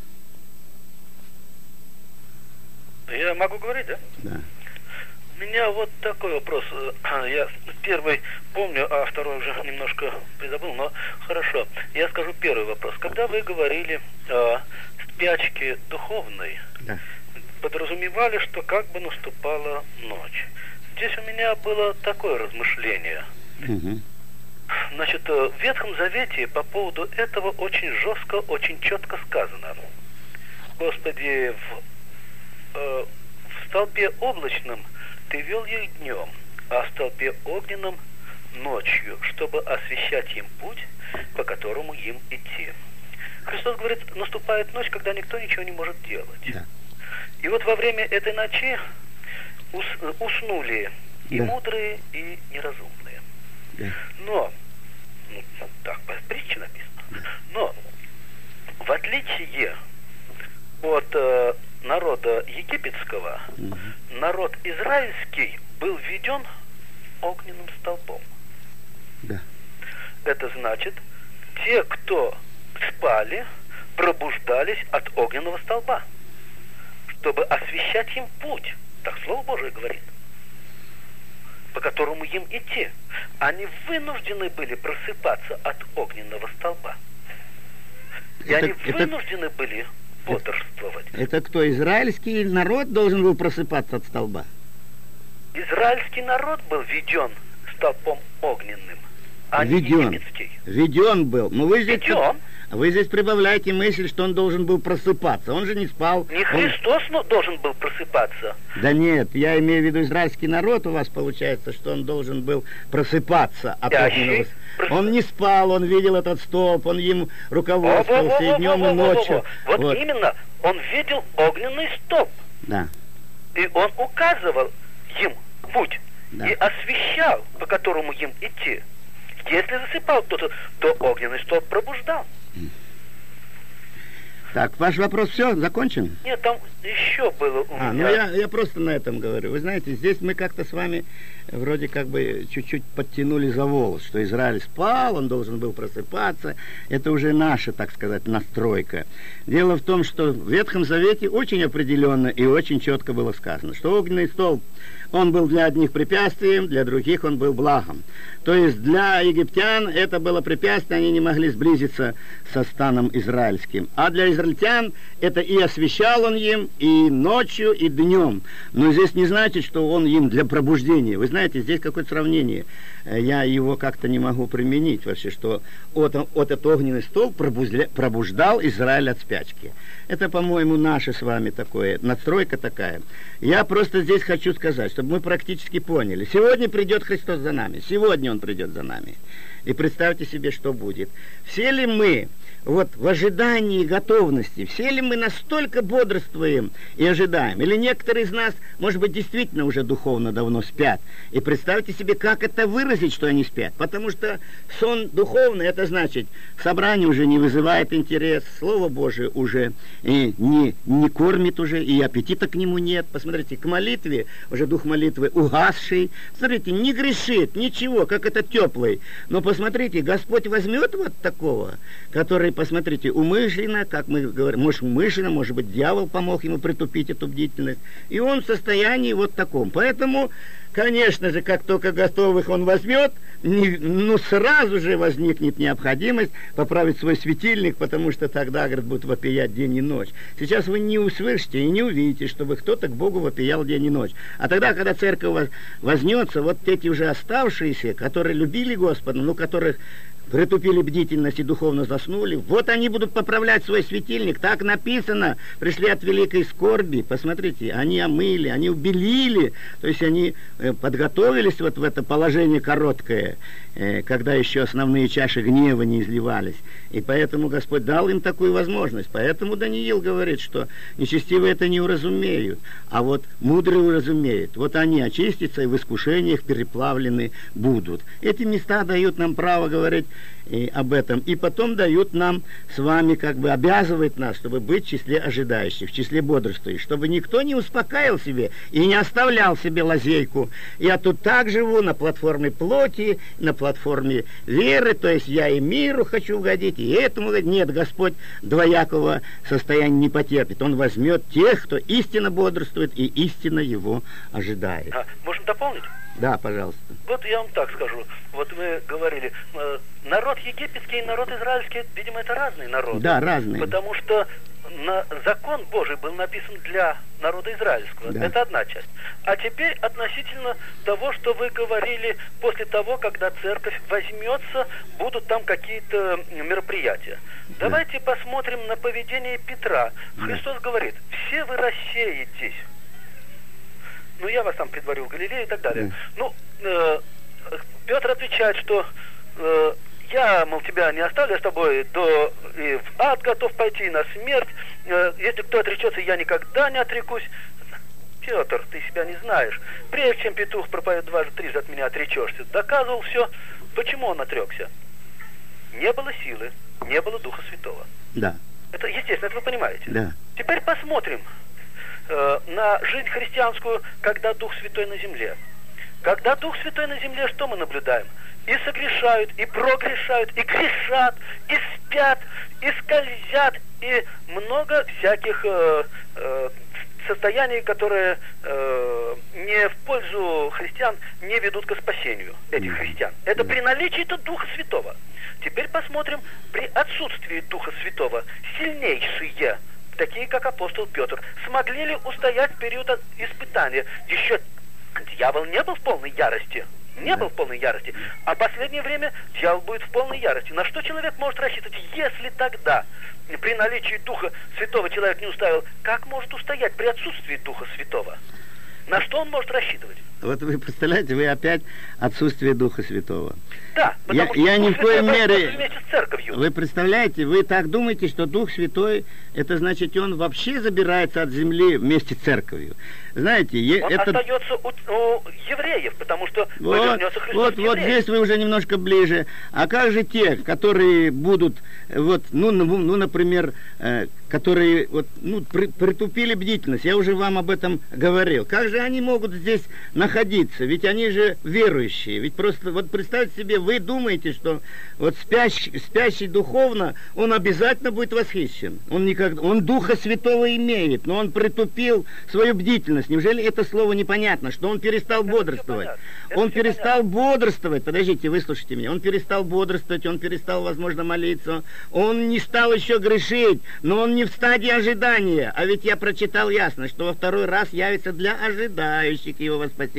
Я могу говорить, да? Да. У меня вот такой вопрос. Я первый помню, а второй уже немножко призабыл, но хорошо. Я скажу первый вопрос. Когда вы говорили о спячке духовной, да, подразумевали, что как бы наступала ночь. Здесь у меня было такое размышление. Угу. Значит, в Ветхом Завете по поводу этого очень жестко, очень четко сказано. Господи, в столпе облачном ты вел их днем, а в столпе огненном ночью, чтобы освещать им путь, по которому им идти. Христос говорит, наступает ночь, когда никто ничего не может делать. Да. И вот во время этой ночи уснули и да, мудрые, и неразумные. Да. Но, так, по притче написано, но в отличие от народа египетского, народ израильский был введен огненным столпом. Да. Это значит, те, кто спали, пробуждались от огненного столба, чтобы освещать им путь. Так Слово Божие говорит, по которому им идти. Они вынуждены были просыпаться от огненного столба. И они вынуждены были бодрствовать. Это кто, израильский народ должен был просыпаться от столба? Израильский народ был введен столпом огненным, а не египетский. Введен был. Но вы здесь... Введен. Вы здесь прибавляете мысль, что он должен был просыпаться. Он же не спал. Не Христос должен был просыпаться. Да нет, я имею в виду израильский народ у вас получается, что он должен был просыпаться от огненного. Он не спал, он видел этот столб, он им руководствовался и днем, и ночью. Вот именно, он видел огненный столб. Да. И он указывал им путь. Да. И освещал, по которому им идти. Если засыпал кто-то, то огненный столб пробуждал. Так, ваш вопрос все, закончен? Нет, там еще было у меня. Ну я просто на этом говорю. Вы знаете, здесь мы как-то с вами вроде как бы чуть-чуть подтянули за волос, что Израиль спал, он должен был просыпаться. Это уже наша, так сказать, настройка. Дело в том, что в Ветхом Завете очень определенно и очень четко было сказано, что огненный столб, он был для одних препятствием, для других он был благом. То есть для египтян это было препятствие, они не могли сблизиться со станом израильским. А для израильтян это и освещал он им и ночью, и днем. Но здесь не значит, что он им для пробуждения. Вы знаете, здесь какое-то сравнение. Я его как-то не могу применить вообще, что этот огненный столб пробуждал Израиль от спячки. Это, по-моему, наше с вами такое, надстройка такая. Я просто здесь хочу сказать, чтобы мы практически поняли. Сегодня придет Христос за нами. Сегодня Он придет за нами. И представьте себе, что будет. Все ли мы вот в ожидании и готовности, все ли мы настолько бодрствуем и ожидаем? Или некоторые из нас, может быть, действительно уже духовно давно спят? И представьте себе, как это выразить, что они спят. Потому что сон духовный, это значит, собрание уже не вызывает интерес, Слово Божие уже не кормит уже, и аппетита к нему нет. Посмотрите, к молитве, уже дух молитвы угасший. Смотрите, не грешит, ничего, как это теплый. Но посмотрите, Господь возьмет вот такого, который, посмотрите, умышленно, как мы говорим, может умышленно, может быть, дьявол помог ему притупить эту бдительность. И он в состоянии вот таком. Поэтому, конечно же, как только готовых он возьмет, сразу же возникнет необходимость поправить свой светильник, потому что тогда, говорит, будут вопиять день и ночь. Сейчас вы не услышите и не увидите, чтобы кто-то к Богу вопиял день и ночь. А тогда, когда церковь вознется, вот эти уже оставшиеся, которые любили Господа, но которых притупили бдительность и духовно заснули, вот они будут поправлять свой светильник. Так написано, пришли от великой скорби. Посмотрите, они омыли, они убелили, то есть они подготовились вот в это положение короткое, когда еще основные чаши гнева не изливались. И поэтому Господь дал им такую возможность. Поэтому Даниил говорит, что нечестивые это не уразумеют, а вот мудрые уразумеют. Вот они очистятся и в искушениях переплавлены будут. Эти места дают нам право говорить об этом. И потом дают нам с вами, как бы обязывают нас, чтобы быть в числе ожидающих, в числе бодрствующих, чтобы никто не успокаивал себе и не оставлял себе лазейку. Я тут так живу, на платформе плоти, на платформе веры, то есть я и миру хочу угодить, и этому угодить. Нет, Господь двоякого состояния не потерпит. Он возьмет тех, кто истинно бодрствует и истинно его ожидает. Можно дополнить? Да, пожалуйста. Вот я вам так скажу. Вот мы говорили, народ египетский и народ израильский, видимо, это разные народы. Да, разные. Потому что закон Божий был написан для народа израильского. Да. Это одна часть. А теперь относительно того, что вы говорили, после того, когда церковь возьмется, будут там какие-то мероприятия. Да. Давайте посмотрим на поведение Петра. Да. Христос говорит, все вы рассеетесь. Ну, я вас там предварил в Галилее и так далее. Ну, Петр отвечает, что я, мол, тебя не оставлю, я с тобой и в ад готов пойти, на смерть. Если кто отречется, я никогда не отрекусь. Петр, ты себя не знаешь. Прежде чем петух пропоет дважды, трижды от меня отречешься, доказывал все. Почему он отрекся? Не было силы, не было Духа Святого. Да. Это естественно, это вы понимаете. Да. Теперь посмотрим на жизнь христианскую, когда Дух Святой на земле. Когда Дух Святой на земле, что мы наблюдаем? И согрешают, и прогрешают, и грешат, и спят, и скользят, и много всяких состояний, которые не в пользу христиан, не ведут к спасению этих христиан. Это при наличии-то Духа Святого. Теперь посмотрим при отсутствии Духа Святого. Сильнейшие, такие как апостол Петр, смогли ли устоять в период испытания? Еще дьявол не был в полной ярости. Не был в полной ярости. А в последнее время дьявол будет в полной ярости. На что человек может рассчитывать, если тогда при наличии Духа Святого человек не устоял? Как может устоять при отсутствии Духа Святого? На что он может рассчитывать? Вот вы представляете, вы опять отсутствие Духа Святого. Да, потому что я ни в коей мере... вместе с церковью. Вы представляете, вы так думаете, что Дух Святой, это значит, он вообще забирается от земли вместе с церковью. Знаете, он остается у евреев, потому что вернется Христос. Вот здесь вы уже немножко ближе. А как же те, которые будут, например, которые притупили бдительность? Я уже вам об этом говорил. Как же они могут здесь находиться? Ведь они же верующие. Ведь просто, вот представьте себе, вы думаете, что вот спящий духовно, он обязательно будет восхищен. Он Духа Святого имеет, но он притупил свою бдительность. Неужели это слово непонятно, что он перестал бодрствовать? Он перестал бодрствовать. Подождите, выслушайте меня. Он перестал бодрствовать, он перестал, возможно, молиться. Он не стал еще грешить, но он не в стадии ожидания. А ведь я прочитал ясно, что во второй раз явится для ожидающих его во спасение.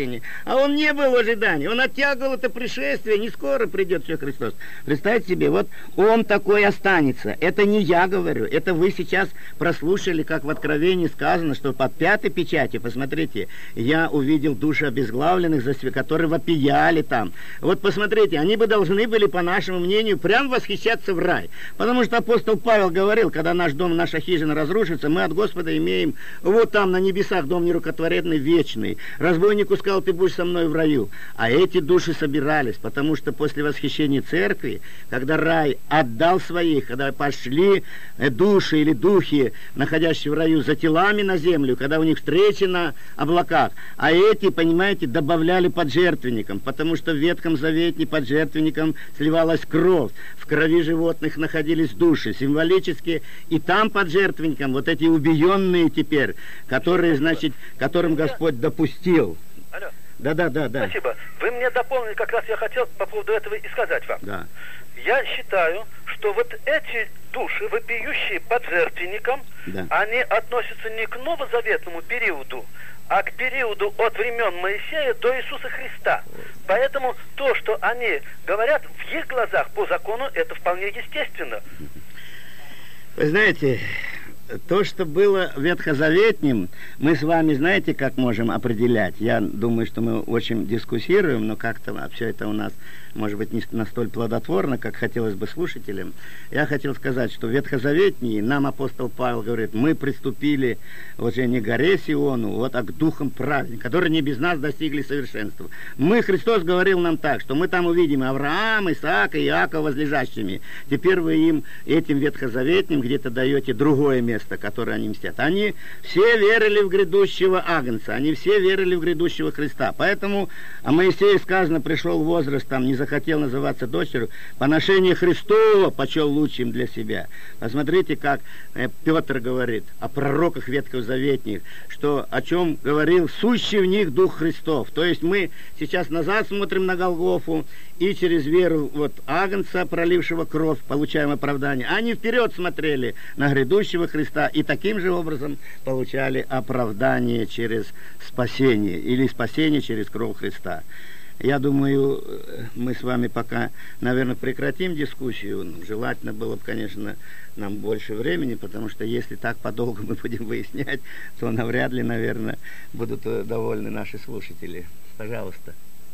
воскресения. А он не был в ожидании, он оттягивал это пришествие, не скоро придет все Христос. Представьте себе, вот он такой останется. Это не я говорю, это вы сейчас прослушали, как в Откровении сказано, что под 5-й печатью, посмотрите, я увидел души обезглавленных, которые вопияли там. Вот посмотрите, они бы должны были, по нашему мнению, прям восхищаться в рай. Потому что апостол Павел говорил, когда наш дом, наша хижина разрушится, мы от Господа имеем вот там на небесах дом нерукотворенный, вечный. Разбойнику сказал, ты будешь со мной в раю. А эти души собирались, потому что после восхищения церкви, когда рай отдал своих, когда пошли души или духи, находящие в раю, за телами на землю, когда у них встреча на облаках, а эти, понимаете, добавляли под жертвенником, потому что в Ветхом Завете под жертвенником сливалась кровь, в крови животных находились души, символически, и там под жертвенником вот эти убиенные теперь, которые, значит, которым Господь допустил. Алло. Да. Спасибо. Вы мне дополнили, как раз я хотел по поводу этого и сказать вам. Да. Я считаю, что вот эти души, вопиющие под жертвенником, Да. они относятся не к новозаветному периоду, а к периоду от времен Моисея до Иисуса Христа. Поэтому то, что они говорят, в их глазах по закону, это вполне естественно. Вы знаете, то, что было ветхозаветним, мы с вами, знаете, как можем определять? Я думаю, что мы очень дискуссируем, но как-то все это у нас, может быть, не настолько плодотворно, как хотелось бы слушателям. Я хотел сказать, что ветхозаветние, нам апостол Павел говорит, мы приступили уже не к горе Сиону, вот, а к духам праведников, которые не без нас достигли совершенства. Христос говорил нам так, что мы там увидим Авраама, Исаака, Иакова возлежащими. Теперь вы им, этим ветхозаветным, где-то даете другое место, которое они мстят. Они все верили в грядущего Агнца, они все верили в грядущего Христа. Поэтому о Моисее сказано, пришел возраст, там, не захотел называться дочерью, поношение Христова почел лучшим для себя. Посмотрите, как Петр говорит о пророках ветхозаветных, что о чем говорил сущий в них Дух Христов. То есть мы сейчас назад смотрим на Голгофу, и через веру вот Агнца, пролившего кровь, получаем оправдание. Они вперед смотрели на грядущего Христа, и таким же образом получали оправдание через спасение, или спасение через кровь Христа. Я думаю, мы с вами пока, наверное, прекратим дискуссию. Желательно было бы, конечно, нам больше времени, потому что если так подолгу мы будем выяснять, то навряд ли, наверное, будут довольны наши слушатели. Пожалуйста.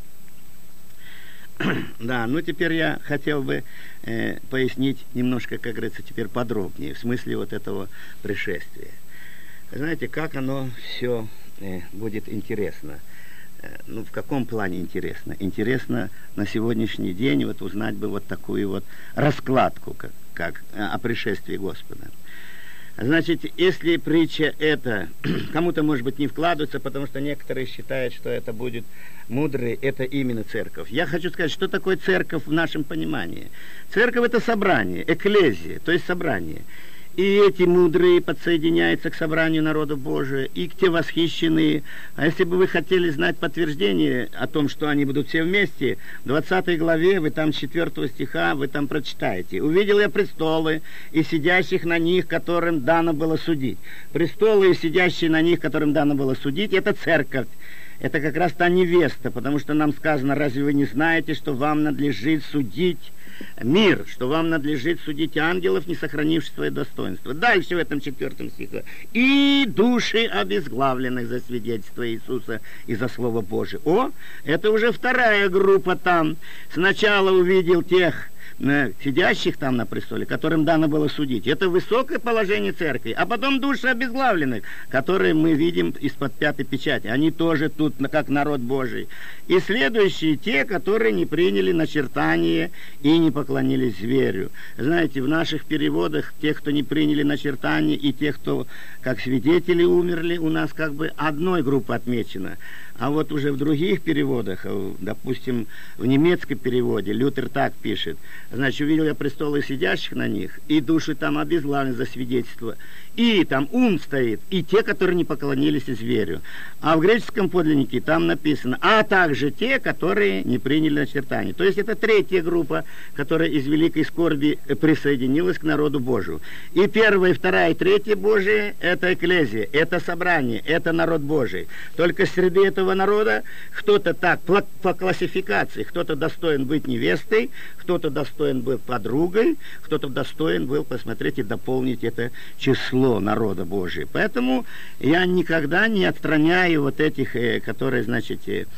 Да, ну теперь я хотел бы пояснить немножко, как говорится, теперь подробнее, в смысле вот этого пришествия. Знаете, как оно все будет интересно. Ну, в каком плане интересно? Интересно на сегодняшний день вот узнать бы вот такую вот раскладку, как о пришествии Господа. Значит, если притча эта кому-то, может быть, не вкладывается, потому что некоторые считают, что это будет мудрый, это именно церковь. Я хочу сказать, что такое церковь в нашем понимании. Церковь — это собрание, экклезия, то есть собрание. И эти мудрые подсоединяются к собранию народа Божия, и к те восхищенные. А если бы вы хотели знать подтверждение о том, что они будут все вместе, в 20 главе, вы там с 4 стиха, вы там прочитаете. «Увидел я престолы, и сидящих на них, которым дано было судить». Престолы и сидящие на них, которым дано было судить, это церковь. Это как раз та невеста, потому что нам сказано, разве вы не знаете, что вам надлежит судить мир, что вам надлежит судить ангелов, не сохранивших свое достоинство. Дальше в этом 4 стихе. «И души обезглавленных за свидетельство Иисуса и за Слово Божие». Это уже вторая группа там. Сначала увидел тех сидящих там на престоле, которым дано было судить. Это высокое положение церкви. А потом души обезглавленных, которые мы видим из-под 5-й печати. Они тоже тут как народ Божий. И следующие те, которые не приняли начертание и не поклонились зверю. Знаете, в наших переводах тех, кто не приняли начертание, и тех, кто как свидетели умерли, у нас как бы одной группой отмечено. А вот уже в других переводах, допустим, в немецком переводе, Лютер так пишет, значит, увидел я престолы сидящих на них, и души там обезглавлены за свидетельство и там ум стоит, и те, которые не поклонились зверю. А в греческом подлиннике там написано, а также те, которые не приняли начертание. То есть это третья группа, которая из великой скорби присоединилась к народу Божию. И первая, вторая, третья Божия – это экклезия, это собрание, это народ Божий. Только среди этого народа кто-то так, по классификации, кто-то достоин быть невестой, кто-то достоин быть подругой, кто-то достоин был, посмотрите, дополнить это число народа Божия. Поэтому я никогда не отстраняю вот этих, которые, значит,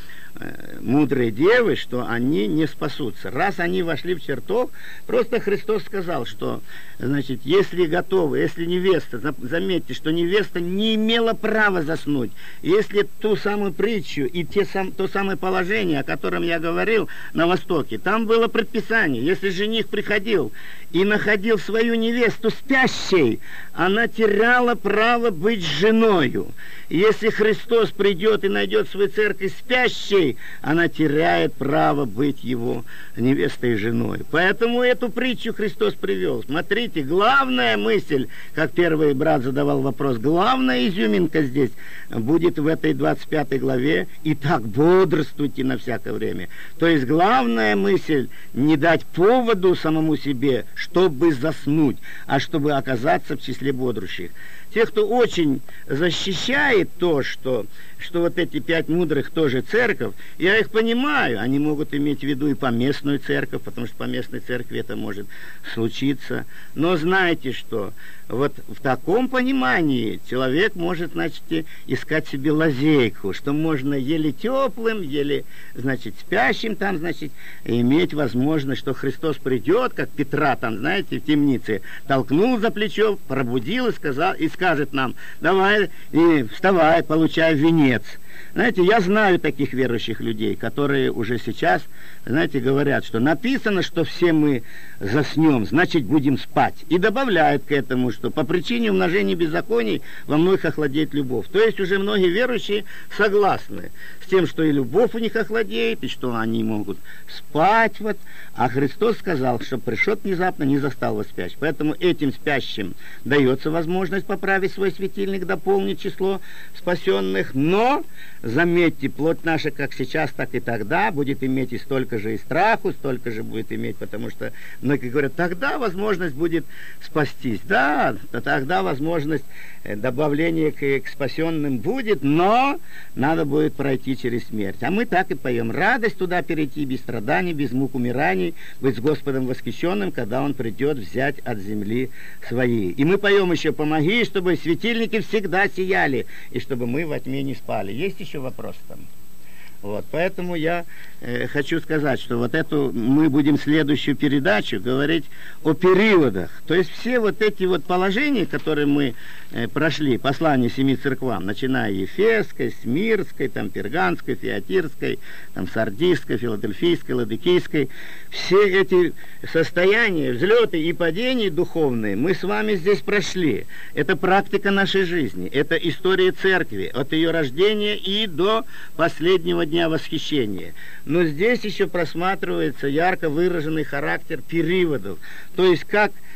мудрые девы, что они не спасутся. Раз они вошли в чертог, просто Христос сказал, что, значит, если готовы, если невеста, заметьте, что невеста не имела права заснуть. Если ту самую притчу и то самое положение, о котором я говорил на Востоке, там было предписание, если жених приходил и находил свою невесту спящей, она теряла право быть женою. Если Христос придет и найдет свою церковь спящей, она теряет право быть его невестой и женой. Поэтому эту притчу Христос привел. Смотрите, главная мысль, как первый брат задавал вопрос, главная изюминка здесь будет в этой 25 главе. «Итак, бодрствуйте на всякое время». То есть главная мысль не дать поводу самому себе, чтобы заснуть, а чтобы оказаться в числе бодрущих. Те, кто очень защищает то, что вот эти 5 мудрых тоже церковь, я их понимаю, они могут иметь в виду и поместную церковь, потому что в поместной церкви это может случиться. Но знаете что, вот в таком понимании человек может, значит, искать себе лазейку, что можно еле теплым, еле, значит, спящим там, значит, иметь возможность, что Христос придет, как Петра там, знаете, в темнице, толкнул за плечо, пробудил и сказал, и скажет нам: давай, и вставай, получай венец. Знаете, я знаю таких верующих людей, которые уже сейчас, знаете, говорят, что написано, что все мы заснем, значит, будем спать. И добавляют к этому, что по причине умножения беззаконий во многих охладеет любовь. То есть уже многие верующие согласны с тем, что и любовь у них охладеет, и что они могут спать. Вот. А Христос сказал, что пришел внезапно, не застал вас спящим. Поэтому этим спящим дается возможность поправить свой светильник, дополнить число спасенных. Но, заметьте, плоть наша, как сейчас, так и тогда, будет иметь и столько же и страху, столько же будет иметь, потому что многие говорят, тогда возможность будет спастись. Да, тогда возможность добавления к спасенным будет, но надо будет пройти через смерть. А мы так и поем: радость туда перейти, без страданий, без мук умираний, быть с Господом восхищенным, когда Он придет взять от земли свои. И мы поем еще: помоги, чтобы светильники всегда сияли, и чтобы мы во тьме не спали. Есть еще вопрос там? Вот, поэтому я хочу сказать, что вот эту мы будем следующую передачу говорить о периодах. То есть все вот эти вот положения, которые мы прошли, послание 7 церквам, начиная Ефесской, Смирской, там, Перганской, Фиатирской, там, Сардийской, Филадельфийской, Ладыкийской, все эти состояния, взлеты и падения духовные мы с вами здесь прошли. Это практика нашей жизни, это история церкви, от ее рождения и до последнего дня восхищения. Но здесь еще просматривается ярко выраженный характер периодов. То есть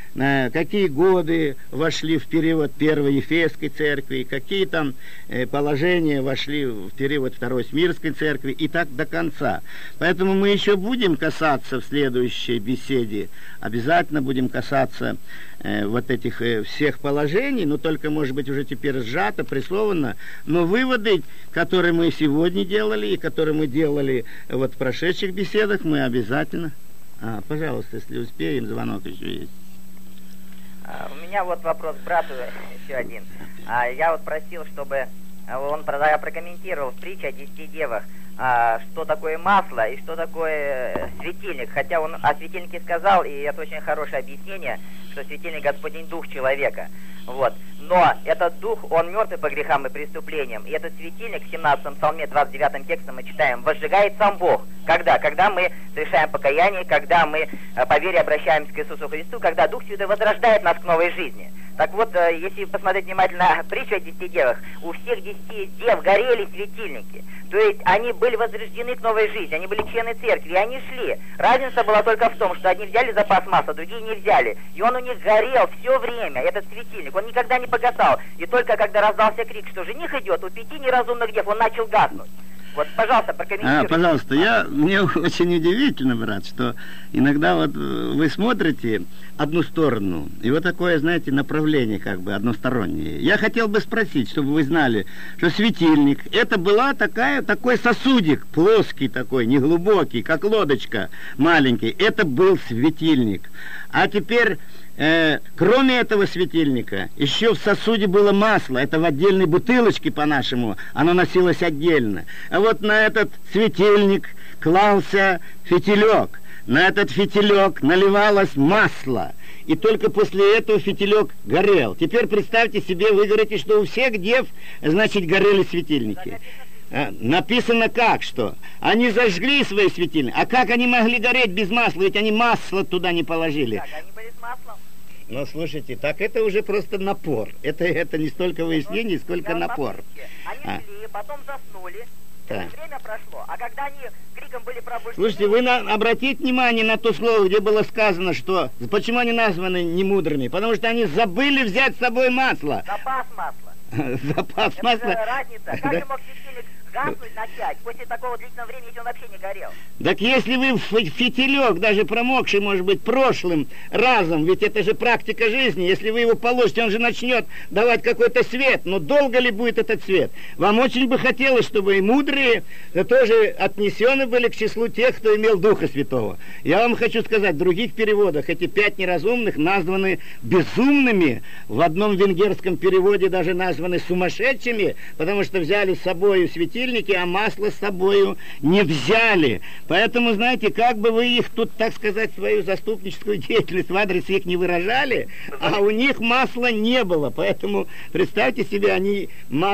какие годы вошли в период Первой Ефесской церкви, какие там положения вошли в период Второй Смирской церкви, и так до конца. Поэтому мы еще будем касаться в следующей беседе, обязательно будем касаться вот этих всех положений, но только, может быть, уже теперь сжато, пресловно, но выводы, которые мы сегодня делали и которые мы делали вот в прошедших беседах, мы обязательно... пожалуйста, если успеем, звонок еще есть. У меня вот вопрос к брату еще один. Я вот просил, чтобы он прокомментировал в притче о 10 девах, что такое масло и что такое светильник. Хотя он о светильнике сказал, и это очень хорошее объяснение, что светильник — Господень Дух человека. Вот. Но этот дух, он мертвый по грехам и преступлениям. И этот светильник в 17 псалме, 29 текстом мы читаем: возжигает сам Бог. Когда? Когда мы совершаем покаяние, когда мы по вере обращаемся к Иисусу Христу, когда Дух Святой возрождает нас к новой жизни. Так вот, если посмотреть внимательно притчу о 10 девах, у всех 10 дев горели светильники. То есть они были возрождены к новой жизни, они были члены церкви, и они шли. Разница была только в том, что одни взяли запас масла, другие не взяли. И он у них горел все время, этот светильник, он никогда не погасал. И только когда раздался крик, что жених идет, у 5 неразумных дев он начал гаснуть. Вот, пожалуйста, прокомментируйте. Пожалуйста, мне очень удивительно, брат, что иногда вот вы смотрите одну сторону, и вот такое, знаете, направление как бы одностороннее. Я хотел бы спросить, чтобы вы знали, что светильник, это была такой сосудик, плоский такой, неглубокий, как лодочка маленький, это был светильник. А теперь... кроме этого светильника, еще в сосуде было масло, это в отдельной бутылочке по-нашему, оно носилось отдельно. А вот на этот светильник клался фитилек, на этот фитилек наливалось масло, и только после этого фитилек горел. Теперь представьте себе, вы говорите, что у всех дев, значит, горели светильники. Написано как, что? Они зажгли свои светильники. А как они могли гореть без масла? Ведь они масло туда не положили. Так, они были с маслом. Но слушайте, так это уже просто напор. Это не столько выяснение, сколько напор. Они шли, потом заснули. Да. Время прошло. А когда они криком были пробуждены... Слушайте, вы обратите внимание на то слово, где было сказано, что... Почему они названы немудрыми? Потому что они забыли взять с собой масло. Запас масла. Запас Это масла. же разница. Как же мог светильник гаснуть, начать? После такого длительного времени он вообще не горел. Так если вы фитилек, даже промокший, может быть, прошлым разом, ведь это же практика жизни, если вы его положите, он же начнет давать какой-то свет, но долго ли будет этот свет? Вам очень бы хотелось, чтобы и мудрые тоже отнесены были к числу тех, кто имел Духа Святого. Я вам хочу сказать, в других переводах эти 5 неразумных названы безумными, в одном венгерском переводе даже названы сумасшедшими, потому что взяли с собой светильники, а масло с собою не взяли. Поэтому, знаете, как бы вы их тут, так сказать, свою заступническую деятельность в адрес их не выражали, а у них масла не было. Поэтому, представьте себе, они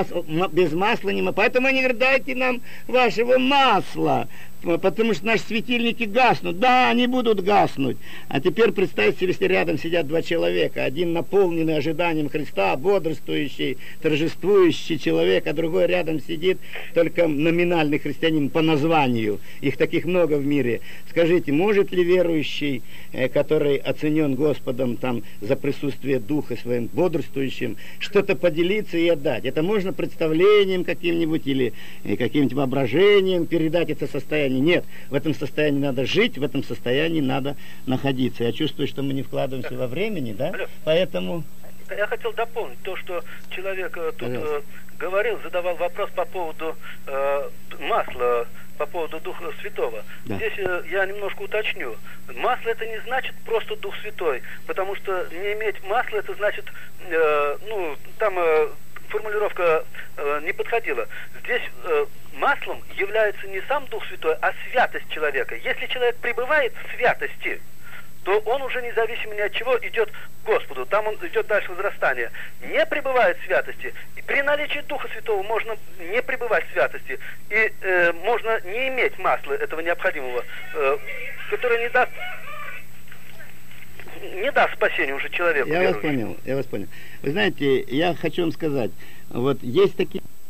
без масла не могут. Поэтому они говорят, дайте нам вашего масла, потому что наши светильники гаснут. Да, они будут гаснуть. А теперь представьте себе, если рядом сидят 2 человека. Один наполненный ожиданием Христа, бодрствующий, торжествующий человек, а другой рядом сидит только номинальный христианин по названию. Их таких много в мире. Скажите, может ли верующий, который оценен Господом там за присутствие Духа своим бодрствующим, что-то поделиться и отдать? Это можно представлением каким-нибудь или каким-нибудь воображением передать это состояние? Нет, в этом состоянии надо жить, в этом состоянии надо находиться. Я чувствую, что мы не вкладываемся во времени, да? Алло. Поэтому... Я хотел дополнить то, что человек тут говорил, задавал вопрос по поводу масла, по поводу Духа Святого. Да. Здесь я немножко уточню. Масло это не значит просто Дух Святой, потому что не иметь масла это значит, там формулировка не подходила. Здесь маслом является не сам Дух Святой, а святость человека. Если человек пребывает в святости, то он уже независимо ни от чего идет к Господу. Там он идет дальше возрастания. Не пребывает в святости. И при наличии Духа Святого можно не пребывать в святости. И можно не иметь масла этого необходимого, которое не даст спасения уже человеку. Я вас понял. Вы знаете, я хочу вам сказать, вот есть такие...